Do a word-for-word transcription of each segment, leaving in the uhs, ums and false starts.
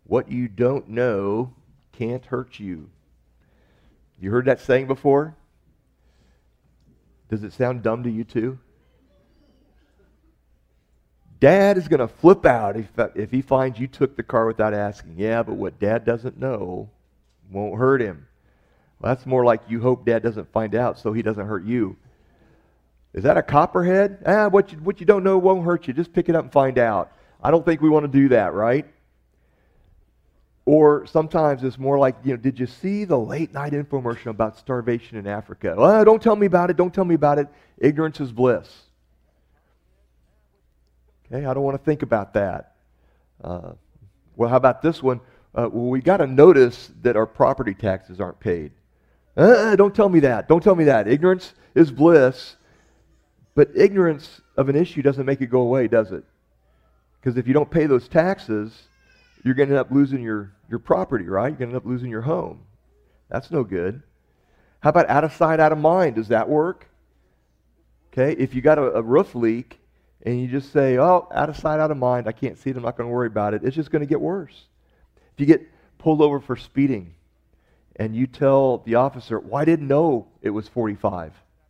What you don't know can't hurt you. You heard that saying before? Does it sound dumb to you too? Dad is going to flip out if, if he finds you took the car without asking. Yeah, but what Dad doesn't know won't hurt him. Well, that's more like you hope Dad doesn't find out so he doesn't hurt you. Is that a copperhead? Ah, what you, what you don't know won't hurt you. Just pick it up and find out. I don't think we want to do that, right? Or sometimes it's more like, you know, did you see the late night infomercial about starvation in Africa? Well, don't tell me about it. Don't tell me about it. Ignorance is bliss. Okay, I don't want to think about that. Uh, well, how about this one? Uh, well, we got to notice that our property taxes aren't paid. Uh, don't tell me that. Don't tell me that. Ignorance is bliss. But ignorance of an issue doesn't make it go away, does it? Because if you don't pay those taxes, you're going to end up losing your, your property, right? You're going to end up losing your home. That's no good. How about out of sight, out of mind? Does that work? Okay, if you got a, a roof leak and you just say, oh, out of sight, out of mind, I can't see it, I'm not going to worry about it, it's just going to get worse. If you get pulled over for speeding and you tell the officer, well, I didn't know it was forty-five.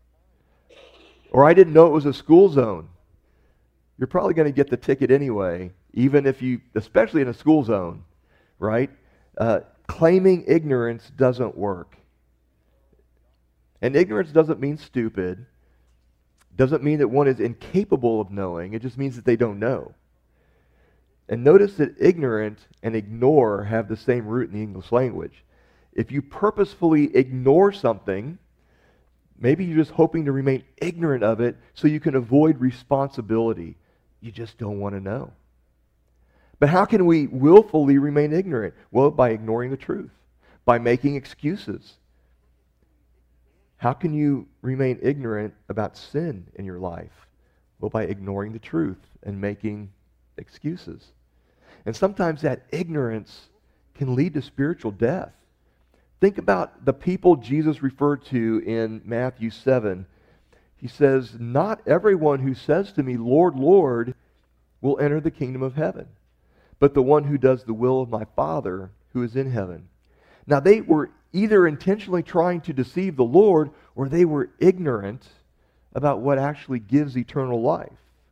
Or I didn't know it was a school zone. You're probably going to get the ticket anyway, even if you, especially in a school zone, right? Uh, claiming ignorance doesn't work. And ignorance doesn't mean stupid. Doesn't mean that one is incapable of knowing. It just means that they don't know. And notice that ignorant and ignore have the same root in the English language. If you purposefully ignore something, maybe you're just hoping to remain ignorant of it so you can avoid responsibility. You just don't want to know. But how can we willfully remain ignorant? Well, by ignoring the truth, by making excuses. How can you remain ignorant about sin in your life? Well, by ignoring the truth and making excuses. And sometimes that ignorance can lead to spiritual death. Think about the people Jesus referred to in Matthew seven. He says, not everyone who says to me, Lord, Lord, will enter the kingdom of heaven, but the one who does the will of my Father who is in heaven. Now they were either intentionally trying to deceive the Lord or they were ignorant about what actually gives eternal life.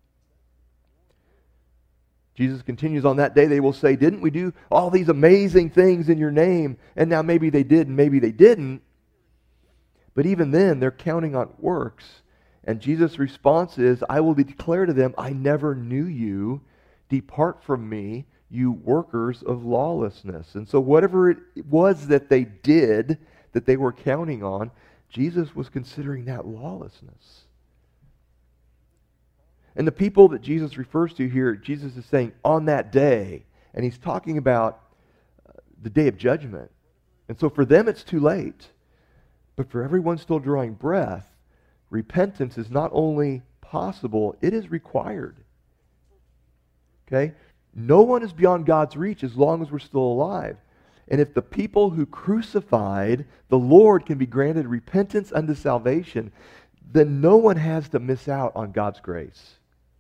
Jesus continues, on that day they will say, didn't we do all these amazing things in your name? And now maybe they did and maybe they didn't. But even then, they're counting on works. And Jesus' response is, I will declare to them, I never knew you. Depart from me, you workers of lawlessness. And so whatever it was that they did, that they were counting on, Jesus was considering that lawlessness. And the people that Jesus refers to here, Jesus is saying on that day, and he's talking about the day of judgment. And so for them it's too late. But for everyone still drawing breath, repentance is not only possible, it is required. Okay? No one is beyond God's reach as long as we're still alive. And if the people who crucified the Lord can be granted repentance unto salvation, then no one has to miss out on God's grace.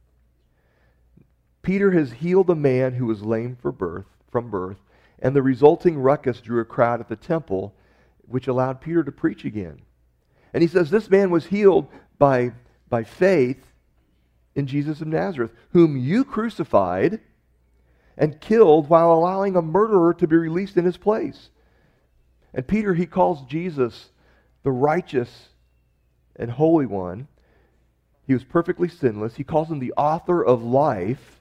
Peter has healed a man who was lame for birth, from birth, and the resulting ruckus drew a crowd at the temple, which allowed Peter to preach again. And he says this man was healed by, by faith in Jesus of Nazareth, whom you crucified and killed while allowing a murderer to be released in his place. And Peter, he calls Jesus the righteous and holy one. He was perfectly sinless. He calls him the author of life.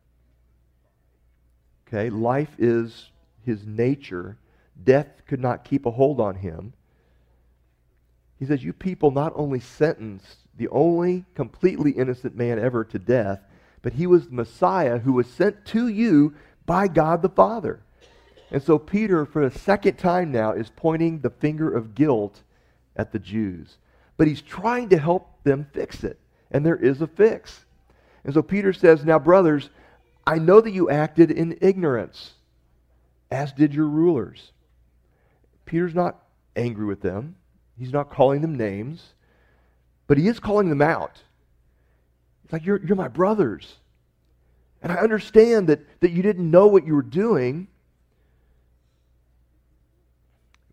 Okay, life is his nature. Death could not keep a hold on him. He says, you people not only sentenced the only completely innocent man ever to death, but he was the Messiah who was sent to you by God the Father. And so Peter, for the second time now, is pointing the finger of guilt at the Jews. But he's trying to help them fix it. And there is a fix. And so Peter says, now brothers, I know that you acted in ignorance, as did your rulers. Peter's not angry with them. He's not calling them names. But he is calling them out. It's like, you're, you're my brothers. And I understand that, that you didn't know what you were doing.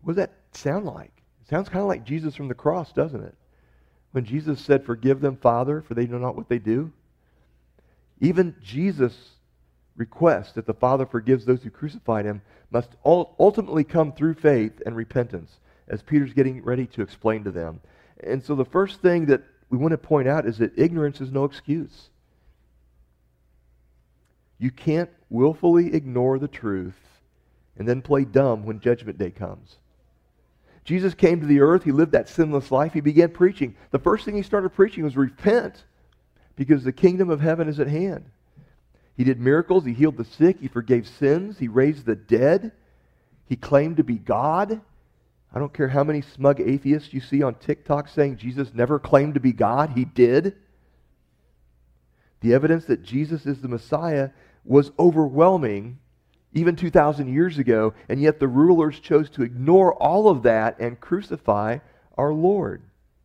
What does that sound like? It sounds kind of like Jesus from the cross, doesn't it? When Jesus said, "Forgive them, Father, for they know not what they do." Even Jesus' request that the Father forgives those who crucified him must ultimately come through faith and repentance, as Peter's getting ready to explain to them. And so the first thing that we want to point out is that ignorance is no excuse. You can't willfully ignore the truth and then play dumb when Judgment Day comes. Jesus came to the earth. He lived that sinless life. He began preaching. The first thing he started preaching was repent, because the kingdom of heaven is at hand. He did miracles. He healed the sick. He forgave sins. He raised the dead. He claimed to be God. I don't care how many smug atheists you see on TikTok saying Jesus never claimed to be God. He did. The evidence that Jesus is the Messiah was overwhelming even two thousand years ago, and yet the rulers chose to ignore all of that and crucify our Lord.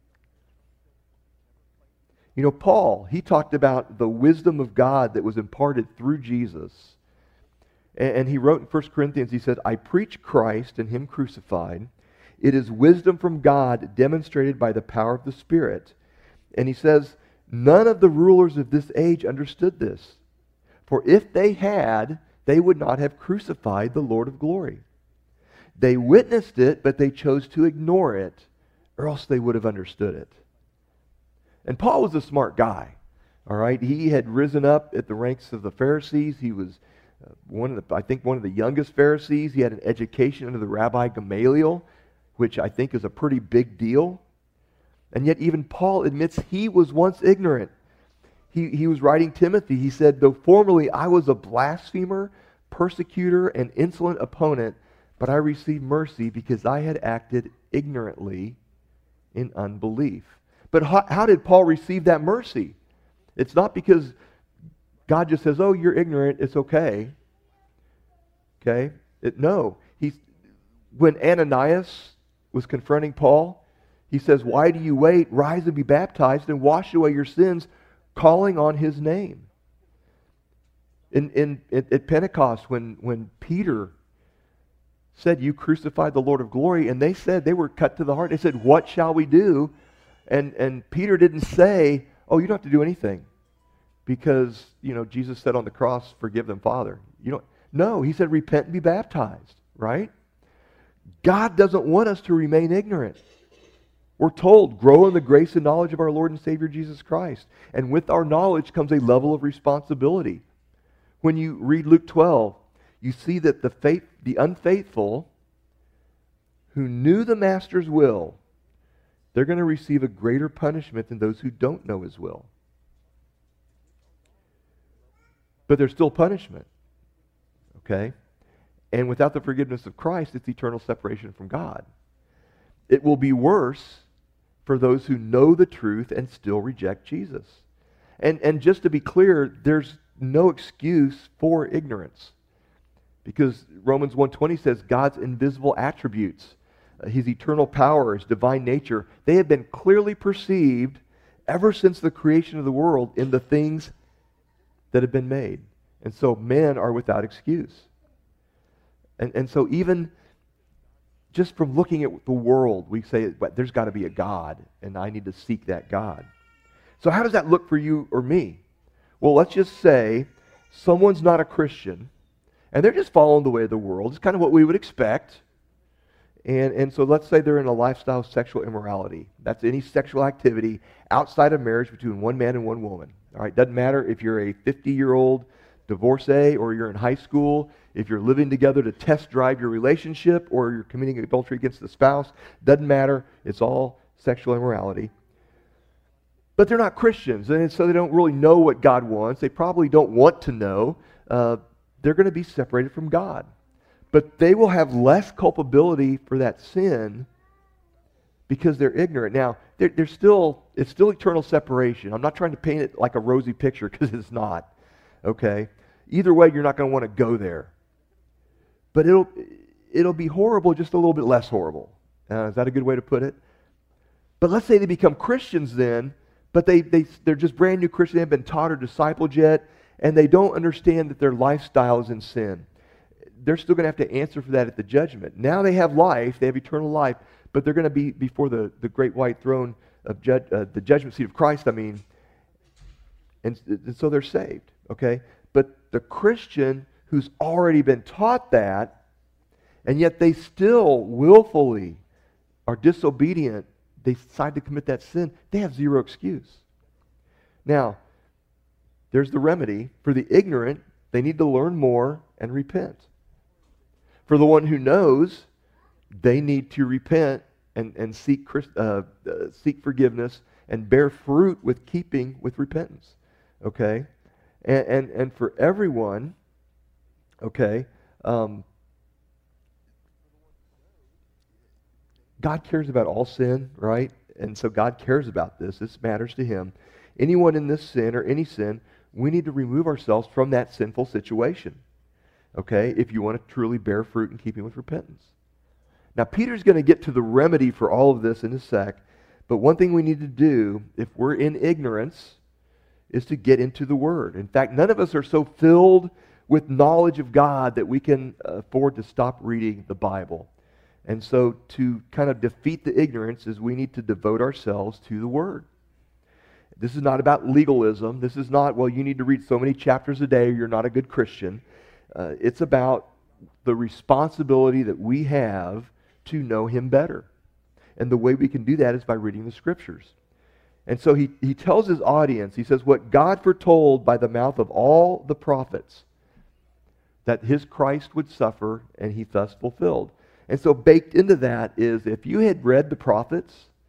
You know, Paul, he talked about the wisdom of God that was imparted through Jesus. And he wrote in First Corinthians, he said, "I preach Christ and him crucified. It is wisdom from God demonstrated by the power of the Spirit." And he says, "None of the rulers of this age understood this. For if they had, they would not have crucified the Lord of glory. They witnessed it, but they chose to ignore it, or else they would have understood it." And Paul was a smart guy, all right? He had risen up at the ranks of the Pharisees. He was uh, one of the, I think, one of the youngest Pharisees. He had an education under the Rabbi Gamaliel, which I think is a pretty big deal. And yet even Paul admits he was once ignorant. He, he was writing Timothy. He said, "Though formerly I was a blasphemer, persecutor, and insolent opponent, but I received mercy because I had acted ignorantly in unbelief." But how, how did Paul receive that mercy? It's not because God just says, "Oh, you're ignorant, it's okay." Okay? It, no. He's, when Ananias was confronting Paul, he says, "Why do you wait? Rise and be baptized and wash away your sins, calling on his name." In, in, at, at Pentecost, when, when Peter said, "You crucified the Lord of glory," and they said, they were cut to the heart. They said, "What shall we do?" And, and Peter didn't say, "Oh, you don't have to do anything, because, you know, Jesus said on the cross, 'Forgive them, Father.'" You don't. No, he said, "Repent and be baptized," right? God doesn't want us to remain ignorant. We're told, "Grow in the grace and knowledge of our Lord and Savior Jesus Christ." And with our knowledge comes a level of responsibility. When you read Luke twelve, you see that the faith, the unfaithful who knew the Master's will, they're going to receive a greater punishment than those who don't know his will. But there's still punishment. Okay? And without the forgiveness of Christ, it's eternal separation from God. It will be worse for those who know the truth and still reject Jesus. And, and just to be clear, there's no excuse for ignorance. Because Romans one twenty says God's invisible attributes, uh, his eternal power, his divine nature, they have been clearly perceived ever since the creation of the world in the things that have been made. And so men are without excuse. And, and so even just from looking at the world, we say, but there's got to be a God, and I need to seek that God. So how does that look for you or me? Well, let's just say someone's not a Christian, and they're just following the way of the world. It's kind of what we would expect. And, and so let's say they're in a lifestyle of sexual immorality. That's any sexual activity outside of marriage between one man and one woman. All right, doesn't matter if you're a fifty-year-old divorcee or you're in high school, if you're living together to test drive your relationship, or you're committing adultery against the spouse. Doesn't matter. It's all sexual immorality. But they're not Christians, and so they don't really know what God wants. They probably don't want to know. Uh, they're going to be separated from God. But they will have less culpability for that sin because they're ignorant. Now, they're, they're still, it's still eternal separation. I'm not trying to paint it like a rosy picture, because it's not. Okay? Either way, you're not going to want to go there. But it'll, it'll be horrible, just a little bit less horrible. Uh, is that a good way to put it? But let's say they become Christians then, but they, they, they're just brand new Christians. They haven't been taught or discipled yet, and they don't understand that their lifestyle is in sin. they're still going to have to answer for that at the judgment. Now they have life, they have eternal life, but they're going to be before the, the great white throne of judge, uh, the judgment seat of Christ, I mean, and, and so they're saved, okay? But the Christian who's already been taught that, and yet they still willfully are disobedient, they decide to commit that sin, they have zero excuse. Now, there's the remedy. For the ignorant, they need to learn more and repent. For the one who knows, they need to repent and, and seek, uh, uh, seek forgiveness and bear fruit with keeping with repentance. Okay? And, and, and for everyone, okay, um, God cares about all sin, right? And so God cares about this. This matters to Him. Anyone in this sin or any sin, we need to remove ourselves from that sinful situation. Okay? If you want to truly bear fruit in keeping with repentance. Now, Peter's going to get to the remedy for all of this in a sec, but one thing we need to do, if we're in ignorance, is to get into the Word. In fact, none of us are so filled with knowledge of God that we can afford to stop reading the Bible. And so to kind of defeat the ignorance is we need to devote ourselves to the Word. This is not about legalism. This is not, well, you need to read so many chapters a day or you're not a good Christian. Uh, it's about the responsibility that we have to know Him better. And the way we can do that is by reading the Scriptures. And so he, he tells his audience, he says, what God foretold by the mouth of all the prophets, that His Christ would suffer, and He thus fulfilled. And so baked into that is, if you had read the prophets,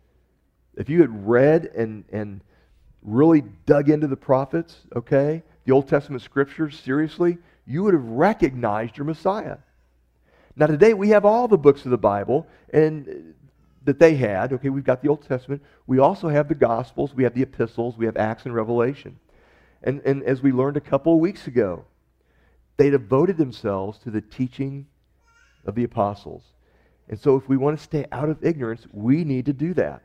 if you had read and, and really dug into the prophets, okay, the Old Testament Scriptures, seriously, you would have recognized your Messiah. Now today we have all the books of the Bible and that they had. Okay, we've got the Old Testament. We also have the Gospels. We have the epistles. We have Acts and Revelation. And, and as we learned a couple of weeks ago, they devoted themselves to the teaching of the apostles. And so if we want to stay out of ignorance, we need to do that.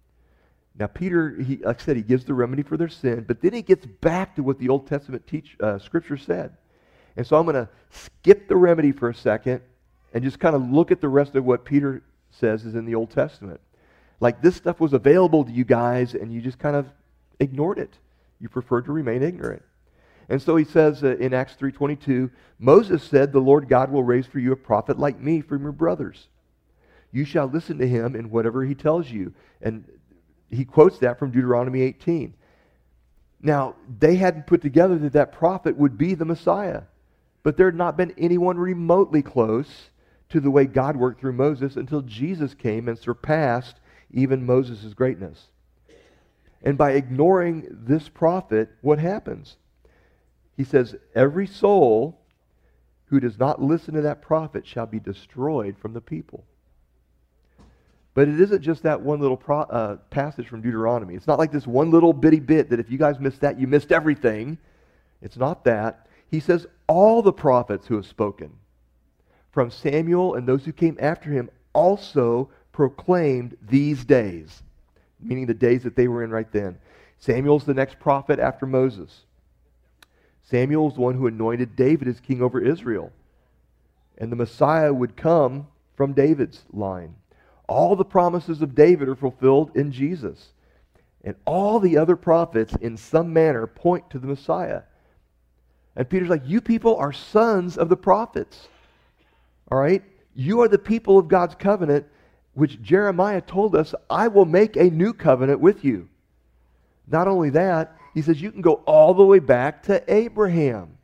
Now Peter, he, like I said, he gives the remedy for their sin, but then he gets back to what the Old Testament teach, uh, Scripture said. And so I'm going to skip the remedy for a second and just kind of look at the rest of what Peter says is in the Old Testament. Like this stuff was available to you guys and you just kind of ignored it. You preferred to remain ignorant. And so he says uh, in Acts three twenty-two, Moses said, the Lord God will raise for you a prophet like me from your brothers. You shall listen to him in whatever he tells you. And he quotes that from Deuteronomy eighteen. Now, they hadn't put together that that prophet would be the Messiah. But there had not been anyone remotely close to the way God worked through Moses until Jesus came and surpassed even Moses' greatness. And by ignoring this prophet, what happens? He says, every soul who does not listen to that prophet shall be destroyed from the people. But it isn't just that one little pro, uh, passage from Deuteronomy. It's not like this one little bitty bit that if you guys missed that, you missed everything. It's not that. He says all the prophets who have spoken, from Samuel and those who came after him, also proclaimed these days, meaning the days that they were in right then. Samuel's the next prophet after Moses. Samuel's the one who anointed David as king over Israel. And the Messiah would come from David's line. All the promises of David are fulfilled in Jesus. And all the other prophets, in some manner, point to the Messiah. And Peter's like, you people are sons of the prophets. All right? You are the people of God's covenant, which Jeremiah told us, I will make a new covenant with you. Not only that, he says you can go all the way back to Abraham.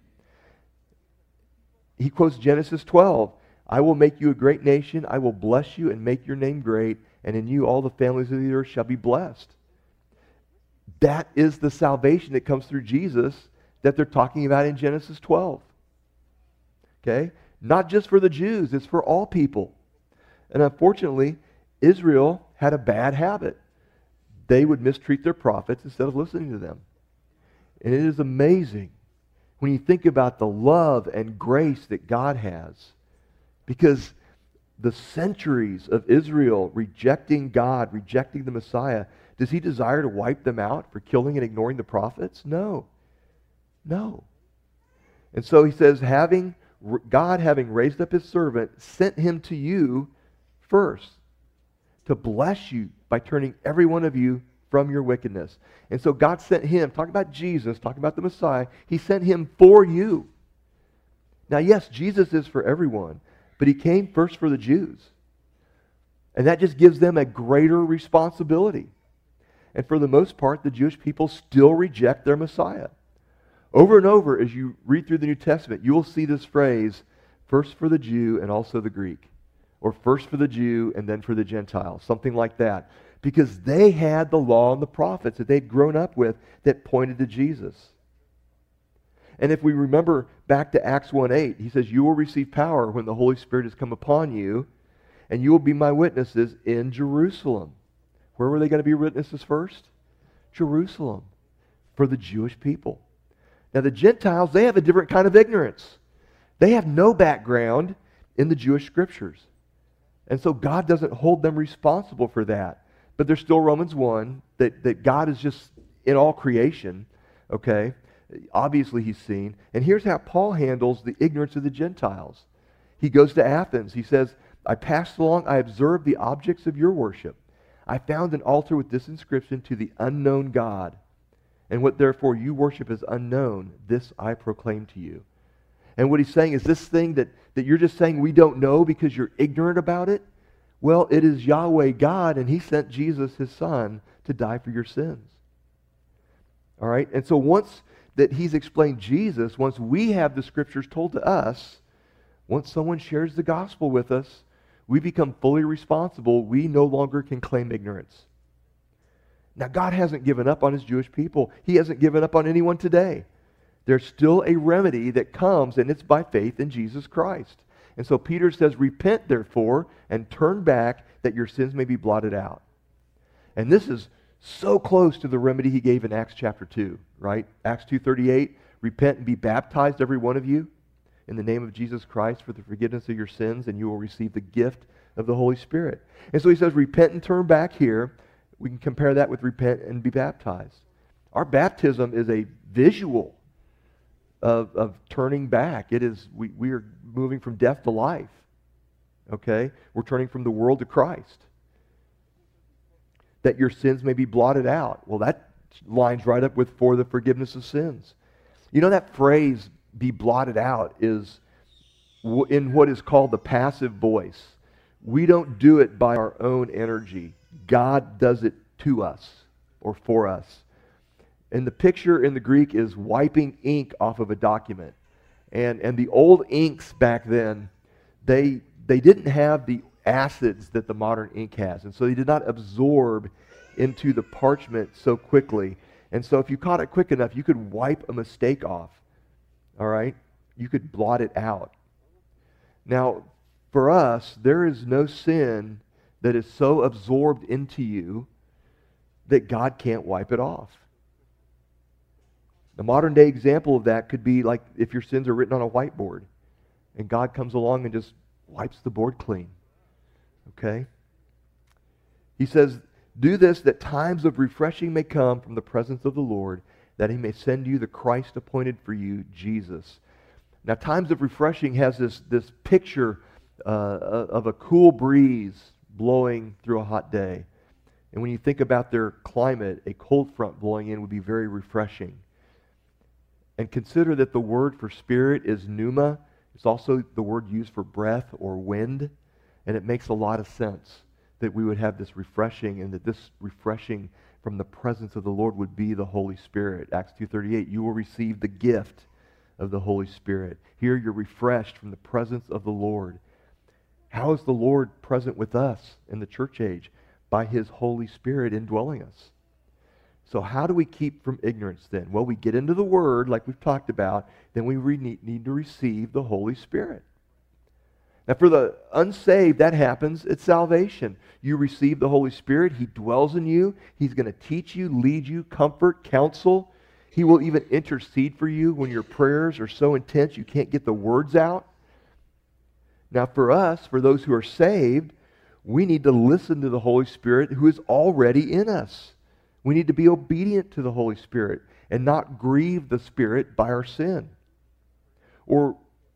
He quotes Genesis twelve. I will make you a great nation. I will bless you and make your name great. And in you all the families of the earth shall be blessed. That is the salvation that comes through Jesus that they're talking about in Genesis twelve. Okay? Not just for the Jews. It's for all people. And unfortunately, Israel had a bad habit. They would mistreat their prophets instead of listening to them. And it is amazing when you think about the love and grace that God has. Because the centuries of Israel rejecting God, rejecting the Messiah, does He desire to wipe them out for killing and ignoring the prophets? No. No. And so He says, having God, having raised up his servant, sent him to you first to bless you by turning every one of you from your wickedness. And so God sent him, talking about Jesus, talking about the Messiah, he sent him for you. Now, yes, Jesus is for everyone, but he came first for the Jews. And that just gives them a greater responsibility. And for the most part, the Jewish people still reject their Messiah. Over and over, as you read through the New Testament, you will see this phrase, first for the Jew and also the Greek. Or first for the Jew and then for the Gentile. Something like that. Because they had the law and the prophets that they'd grown up with that pointed to Jesus. And if we remember back to Acts one eight, he says, you will receive power when the Holy Spirit has come upon you, and you will be my witnesses in Jerusalem. Where were they going to be witnesses first? Jerusalem. For the Jewish people. Now the Gentiles, they have a different kind of ignorance. They have no background in the Jewish scriptures. And so God doesn't hold them responsible for that. But there's still Romans one, that, that God is just in all creation, okay? Obviously he's seen. And here's how Paul handles the ignorance of the Gentiles. He goes to Athens. He says, I passed along, I observed the objects of your worship. I found an altar with this inscription, to the unknown God. And what therefore you worship is unknown, this I proclaim to you. And what he's saying is this thing that, that you're just saying we don't know because you're ignorant about it. Well, it is Yahweh God, and he sent Jesus, his son, to die for your sins. All right? And so once that he's explained Jesus, once we have the scriptures told to us, once someone shares the gospel with us, we become fully responsible. We no longer can claim ignorance. Now, God hasn't given up on his Jewish people. He hasn't given up on anyone today. There's still a remedy that comes, and it's by faith in Jesus Christ. And so Peter says, repent therefore, and turn back, that your sins may be blotted out. And this is so close to the remedy he gave in Acts chapter two, right? Acts two thirty-eight, repent and be baptized, every one of you, in the name of Jesus Christ for the forgiveness of your sins, and you will receive the gift of the Holy Spirit. And so he says, repent and turn back here. We can compare that with repent and be baptized. Our baptism is a visual of, of turning back. It is, we, we are moving from death to life. Okay? We're turning from the world to Christ. That your sins may be blotted out. Well, that lines right up with for the forgiveness of sins. You know, that phrase, be blotted out, is w- in what is called the passive voice. We don't do it by our own energy. God does it to us or for us. And the picture in the Greek is wiping ink off of a document. And, and the old inks back then, they, they didn't have the acids that the modern ink has. And so they did not absorb into the parchment so quickly. And so if you caught it quick enough, you could wipe a mistake off. All right? You could blot it out. Now, for us, there is no sin that is so absorbed into you that God can't wipe it off. The modern day example of that could be like if your sins are written on a whiteboard and God comes along and just wipes the board clean. Okay? He says, do this that times of refreshing may come from the presence of the Lord, that he may send you the Christ appointed for you, Jesus. Now, times of refreshing has this, this picture uh, of a cool breeze blowing through a hot day. And when you think about their climate, a cold front blowing in would be very refreshing. And consider that the word for spirit is pneuma. It's also the word used for breath or wind. And it makes a lot of sense that we would have this refreshing, and that this refreshing from the presence of the Lord would be the Holy Spirit. Acts two thirty-eight, you will receive the gift of the Holy Spirit. Here you're refreshed from the presence of the Lord. How is the Lord present with us in the church age? By his Holy Spirit indwelling us. So how do we keep from ignorance then? Well, we get into the Word, like we've talked about, then we re- need to receive the Holy Spirit. Now for the unsaved, that happens at salvation. You receive the Holy Spirit. He dwells in you. He's going to teach you, lead you, comfort, counsel. He will even intercede for you when your prayers are so intense you can't get the words out. Now for us, for those who are saved, we need to listen to the Holy Spirit who is already in us. We need to be obedient to the Holy Spirit and not grieve the Spirit by our sin. Or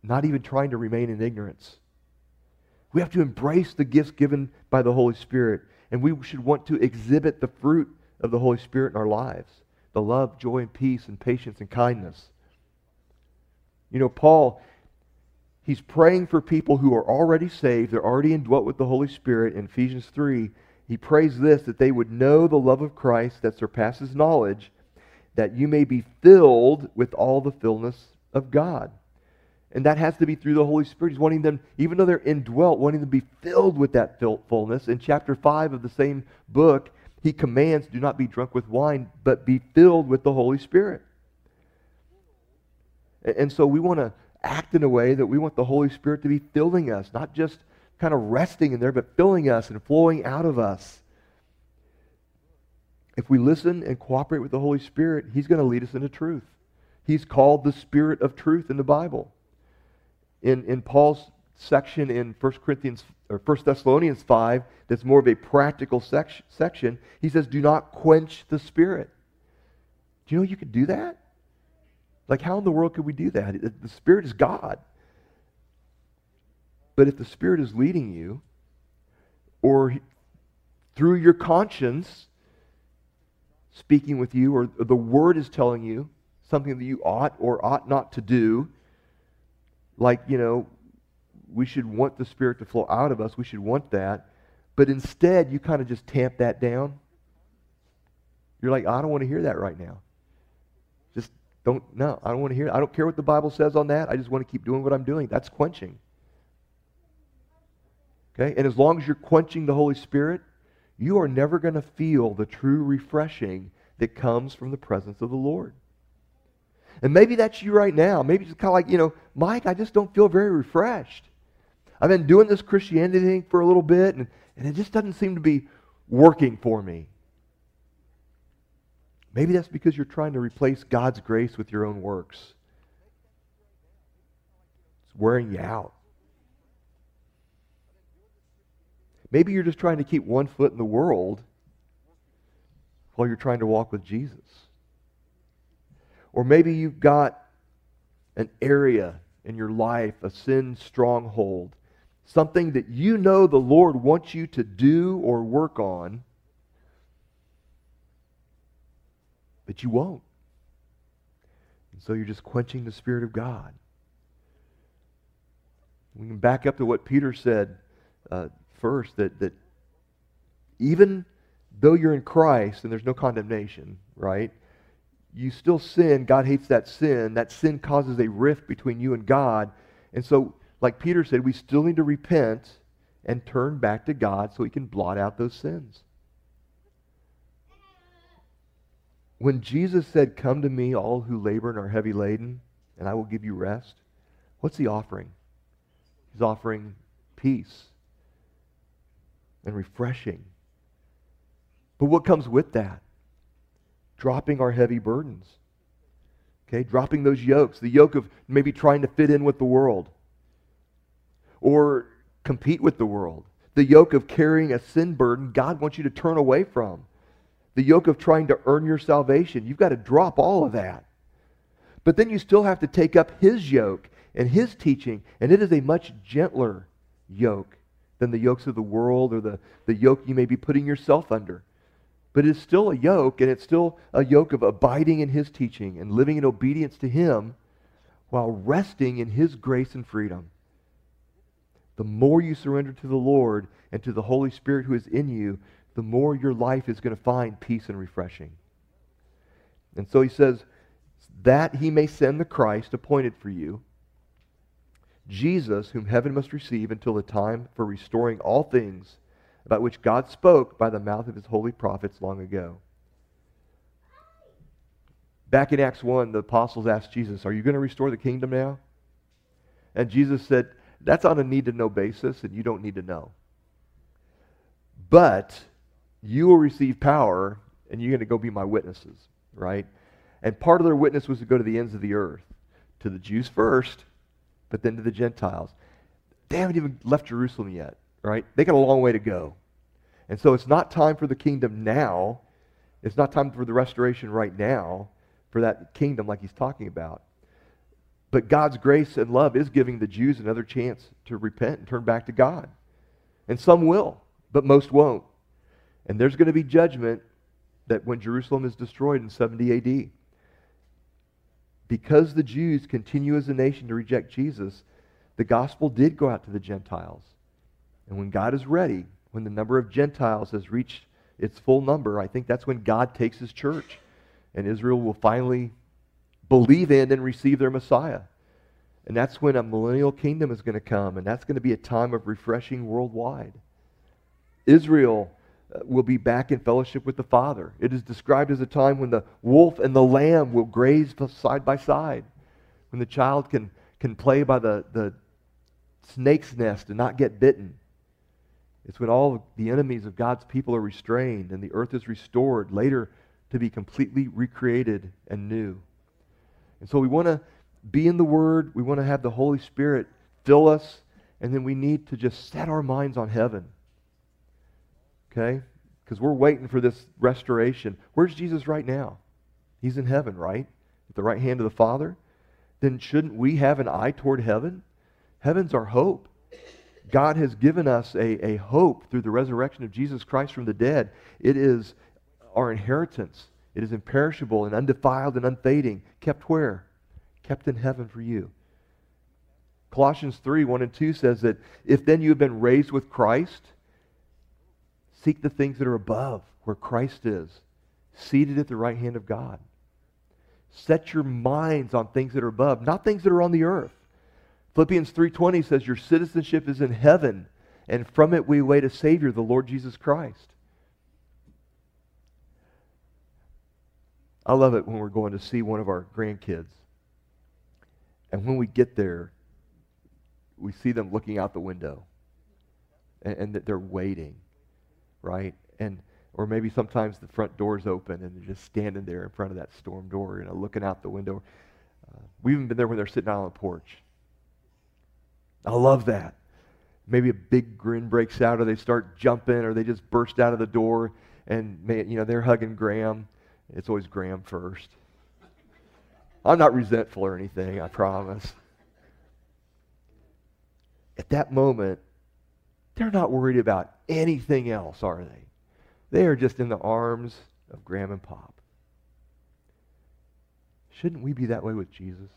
not even trying to remain in ignorance. We have to embrace the gifts given by the Holy Spirit, and we should want to exhibit the fruit of the Holy Spirit in our lives. The love, joy, and peace, and patience, and kindness. You know, Paul, he's praying for people who are already saved. They're already indwelt with the Holy Spirit. In Ephesians three, he prays this, that they would know the love of Christ that surpasses knowledge, that you may be filled with all the fullness of God. And that has to be through the Holy Spirit. He's wanting them, even though they're indwelt, wanting them to be filled with that fullness. In chapter five of the same book, he commands, do not be drunk with wine, but be filled with the Holy Spirit. And so we want to act in a way that we want the Holy Spirit to be filling us, not just kind of resting in there, but filling us and flowing out of us. If we listen and cooperate with the Holy Spirit, He's going to lead us into truth. He's called the Spirit of truth in the Bible. In, in Paul's section in First Corinthians or First Thessalonians five, that's more of a practical sec- section, he says, do not quench the Spirit. Do you know you could do that? Like, how in the world could we do that? The Spirit is God. But if the Spirit is leading you, or through your conscience speaking with you, or the Word is telling you something that you ought or ought not to do, like, you know, we should want the Spirit to flow out of us, we should want that, but instead you kind of just tamp that down. You're like, I don't want to hear that right now. Just don't, no, I don't want to hear it. I don't care what the Bible says on that. I just want to keep doing what I'm doing. That's quenching. Okay? And as long as you're quenching the Holy Spirit, you are never going to feel the true refreshing that comes from the presence of the Lord. And maybe that's you right now. Maybe it's kind of like, you know, Mike, I just don't feel very refreshed. I've been doing this Christianity thing for a little bit, and, and it just doesn't seem to be working for me. Maybe that's because you're trying to replace God's grace with your own works. It's wearing you out. Maybe you're just trying to keep one foot in the world while you're trying to walk with Jesus. Or maybe you've got an area in your life, a sin stronghold, something that you know the Lord wants you to do or work on, but you won't. And so you're just quenching the Spirit of God. We can back up to what Peter said uh, first, that, that even though you're in Christ and there's no condemnation, right? You still sin. God hates that sin. That sin causes a rift between you and God. And so, like Peter said, we still need to repent and turn back to God so He can blot out those sins. When Jesus said, come to me, all who labor and are heavy laden, and I will give you rest, what's He offering? He's offering peace and refreshing. But what comes with that? Dropping our heavy burdens. Okay, dropping those yokes. The yoke of maybe trying to fit in with the world. Or compete with the world. The yoke of carrying a sin burden God wants you to turn away from. The yoke of trying to earn your salvation. You've got to drop all of that. But then you still have to take up His yoke and His teaching. And it is a much gentler yoke than the yokes of the world or the, the yoke you may be putting yourself under. But it's still a yoke, and it's still a yoke of abiding in His teaching and living in obedience to Him while resting in His grace and freedom. The more you surrender to the Lord and to the Holy Spirit who is in you, the more your life is going to find peace and refreshing. And so he says, that He may send the Christ appointed for you, Jesus, whom heaven must receive until the time for restoring all things, about which God spoke by the mouth of His holy prophets long ago. Back in Acts one, the apostles asked Jesus, are you going to restore the kingdom now? And Jesus said, that's on a need-to-know basis, and you don't need to know. But you will receive power, and you're going to go be my witnesses, right? And part of their witness was to go to the ends of the earth, to the Jews first, but then to the Gentiles. They haven't even left Jerusalem yet. Right? They got a long way to go. And so it's not time for the kingdom now. It's not time for the restoration right now for that kingdom like he's talking about. But God's grace and love is giving the Jews another chance to repent and turn back to God. And some will, but most won't. And there's going to be judgment that when Jerusalem is destroyed in seventy A D. Because the Jews continue as a nation to reject Jesus, the gospel did go out to the Gentiles. And when God is ready, when the number of Gentiles has reached its full number, I think that's when God takes his church. And Israel will finally believe in and receive their Messiah. And that's when a millennial kingdom is going to come. And that's going to be a time of refreshing worldwide. Israel will be back in fellowship with the Father. It is described as a time when the wolf and the lamb will graze side by side. When the child can, can play by the, the snake's nest and not get bitten. It's when all the enemies of God's people are restrained and the earth is restored, later to be completely recreated and new. And so we want to be in the Word. We want to have the Holy Spirit fill us. And then we need to just set our minds on heaven. Okay? Because we're waiting for this restoration. Where's Jesus right now? He's in heaven, right? At the right hand of the Father. Then shouldn't we have an eye toward heaven? Heaven's our hope. God has given us a, a hope through the resurrection of Jesus Christ from the dead. It is our inheritance. It is imperishable and undefiled and unfading. Kept where? Kept in heaven for you. Colossians three, one and two says that if then you have been raised with Christ, seek the things that are above, where Christ is, seated at the right hand of God. Set your minds on things that are above, not things that are on the earth. Philippians three twenty says your citizenship is in heaven, and from it we await a Savior, the Lord Jesus Christ. I love it when we're going to see one of our grandkids. And when we get there, we see them looking out the window. And, and that they're waiting, right? And or maybe sometimes the front door's open and they're just standing there in front of that storm door, you know, looking out the window. Uh, we've even been there when they're sitting out on the porch. I love that. Maybe a big grin breaks out, or they start jumping, or they just burst out of the door, and man, you know, they're hugging Graham. It's always Graham first. I'm not resentful or anything, I promise. At that moment, they're not worried about anything else, are they? They are just in the arms of Graham and Pop. Shouldn't we be that way with Jesus?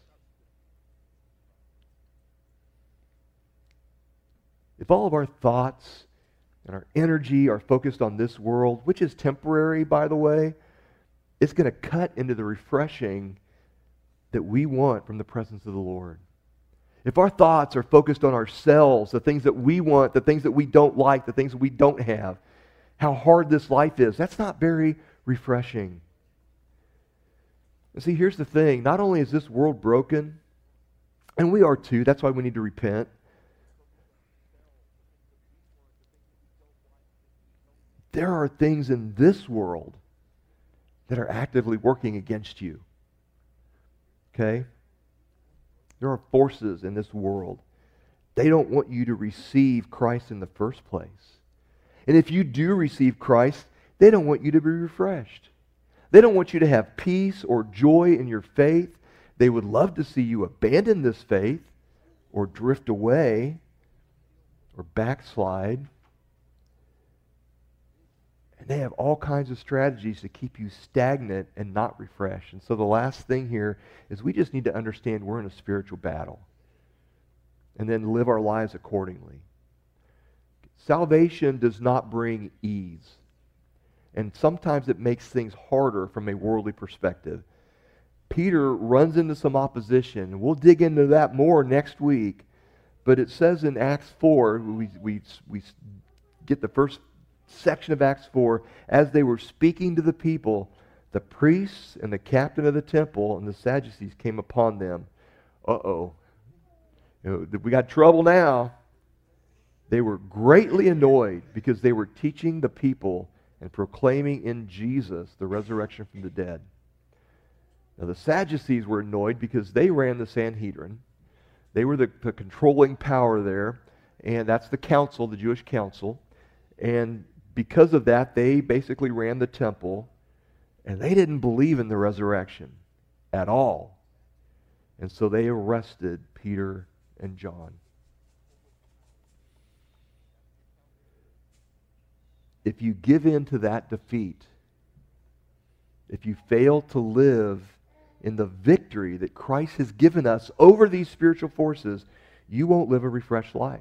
If all of our thoughts and our energy are focused on this world, which is temporary, by the way, it's going to cut into the refreshing that we want from the presence of the Lord. If our thoughts are focused on ourselves, the things that we want, the things that we don't like, the things that we don't have, how hard this life is, that's not very refreshing. And see, here's the thing. Not only is this world broken, and we are too, that's why we need to repent. There are things in this world that are actively working against you. Okay? There are forces in this world. They don't want you to receive Christ in the first place. And if you do receive Christ, they don't want you to be refreshed. They don't want you to have peace or joy in your faith. They would love to see you abandon this faith or drift away or backslide. And they have all kinds of strategies to keep you stagnant and not refreshed. And so the last thing here is we just need to understand we're in a spiritual battle. And then live our lives accordingly. Salvation does not bring ease. And sometimes it makes things harder from a worldly perspective. Peter runs into some opposition. We'll dig into that more next week. But it says in Acts four, we, we, we get the first section of Acts four, as they were speaking to the people, the priests and the captain of the temple and the Sadducees came upon them. Uh-oh. You know, we got trouble now. They were greatly annoyed because they were teaching the people and proclaiming in Jesus the resurrection from the dead. Now the Sadducees were annoyed because they ran the Sanhedrin. They were the, the controlling power there, and that's the council, the Jewish council. And because of that, they basically ran the temple, and they didn't believe in the resurrection at all. And so they arrested Peter and John. If you give in to that defeat, if you fail to live in the victory that Christ has given us over these spiritual forces, you won't live a refreshed life.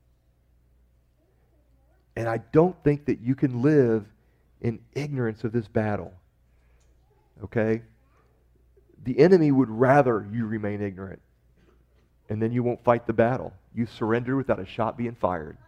And I don't think that you can live in ignorance of this battle. Okay? The enemy would rather you remain ignorant. And then you won't fight the battle. You surrender without a shot being fired.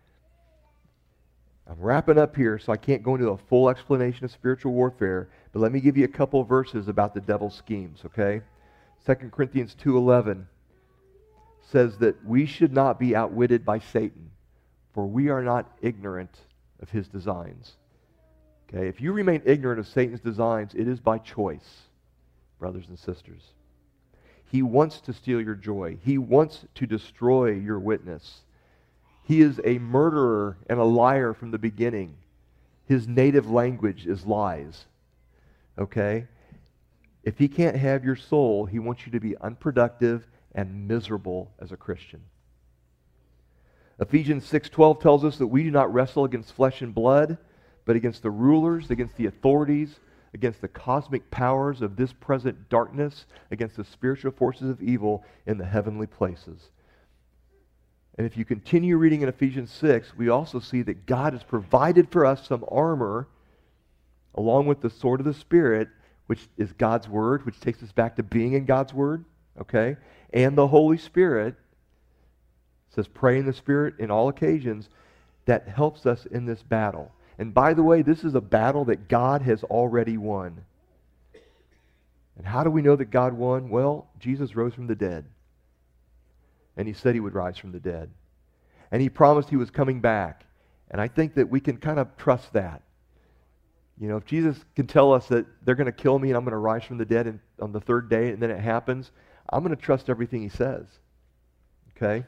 I'm wrapping up here, so I can't go into a full explanation of spiritual warfare, but let me give you a couple of verses about the devil's schemes, okay? Second Corinthians two eleven says that we should not be outwitted by Satan, for we are not ignorant of his designs. Okay, if you remain ignorant of Satan's designs, it is by choice, brothers and sisters. He wants to steal your joy. He wants to destroy your witness. He is a murderer and a liar from the beginning. His native language is lies. Okay? If he can't have your soul, he wants you to be unproductive and miserable as a Christian. Ephesians six twelve tells us that we do not wrestle against flesh and blood, but against the rulers, against the authorities, against the cosmic powers of this present darkness, against the spiritual forces of evil in the heavenly places. And if you continue reading in Ephesians six, we also see that God has provided for us some armor along with the sword of the Spirit, which is God's Word, which takes us back to being in God's Word, okay? And the Holy Spirit, it says pray in the Spirit in all occasions, that helps us in this battle. And by the way, this is a battle that God has already won. And how do we know that God won? Well, Jesus rose from the dead. And he said he would rise from the dead. And he promised he was coming back. And I think that we can kind of trust that. You know, if Jesus can tell us that they're going to kill me and I'm going to rise from the dead in, on the third day, and then it happens, I'm going to trust everything he says. Okay?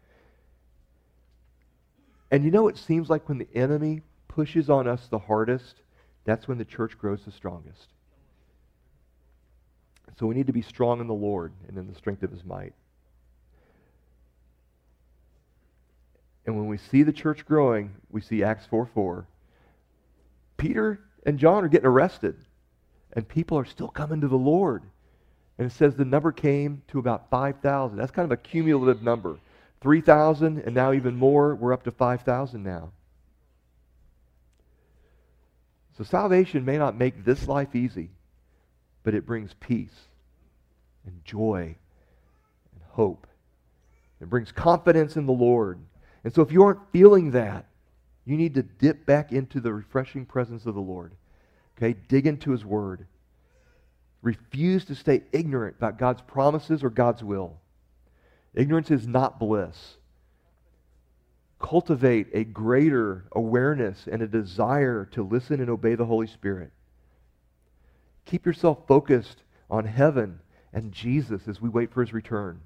And you know, it seems like when the enemy pushes on us the hardest, that's when the church grows the strongest. So we need to be strong in the Lord and in the strength of his might. And when we see the church growing, we see Acts four four. Peter and John are getting arrested, and people are still coming to the Lord. And it says the number came to about five thousand. That's kind of a cumulative number. three thousand, and now even more. We're up to five thousand now. So salvation may not make this life easy, but it brings peace and joy and hope. It brings confidence in the Lord. And so if you aren't feeling that, you need to dip back into the refreshing presence of the Lord. Okay? Dig into his word. Refuse to stay ignorant about God's promises or God's will. Ignorance is not bliss. Cultivate a greater awareness and a desire to listen and obey the Holy Spirit. Keep yourself focused on heaven and Jesus as we wait for his return.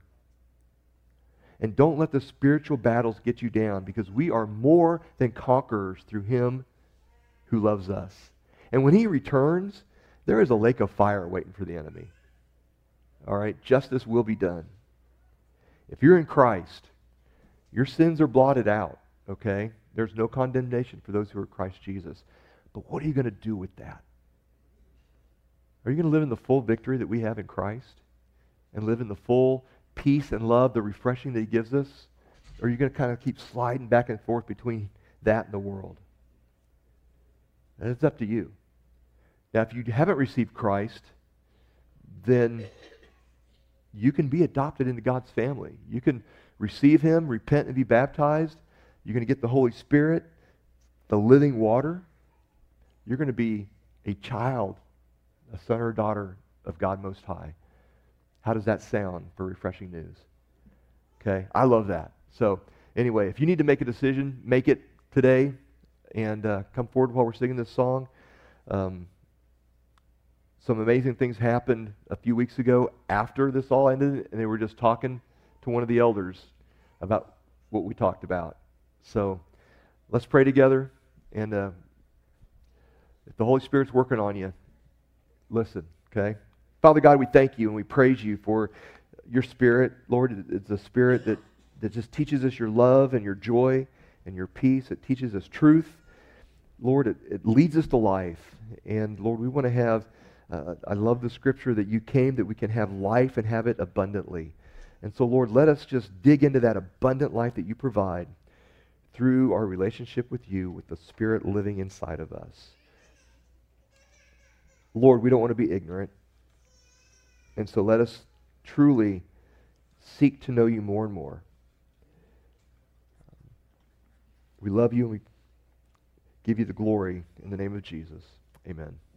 And don't let the spiritual battles get you down, because we are more than conquerors through him who loves us. And when he returns, there is a lake of fire waiting for the enemy. All right? Justice will be done. If you're in Christ, your sins are blotted out, okay? There's no condemnation for those who are Christ Jesus. But what are you going to do with that? Are you going to live in the full victory that we have in Christ? And live in the full peace and love, the refreshing that he gives us? Or are you going to kind of keep sliding back and forth between that and the world? And it's up to you. Now, if you haven't received Christ, then you can be adopted into God's family. You can receive him, repent, and be baptized. You're going to get the Holy Spirit, the living water. You're going to be a child, a son or daughter of God Most High. How does that sound for refreshing news? Okay, I love that. So anyway, if you need to make a decision, make it today, and uh, come forward while we're singing this song. Um, some amazing things happened a few weeks ago after this all ended, and they were just talking to one of the elders about what we talked about. So let's pray together, and uh, if the Holy Spirit's working on you, listen, okay? Father God, we thank you and we praise you for your Spirit, Lord, it's a Spirit that, that just teaches us your love and your joy and your peace. It teaches us truth. Lord, it, it leads us to life. And Lord, we want to have, uh, I love the scripture that you came that we can have life and have it abundantly. And so, Lord, let us just dig into that abundant life that you provide through our relationship with you, with the Spirit living inside of us. Lord, we don't want to be ignorant. And so let us truly seek to know you more and more. We love you and we give you the glory in the name of Jesus. Amen.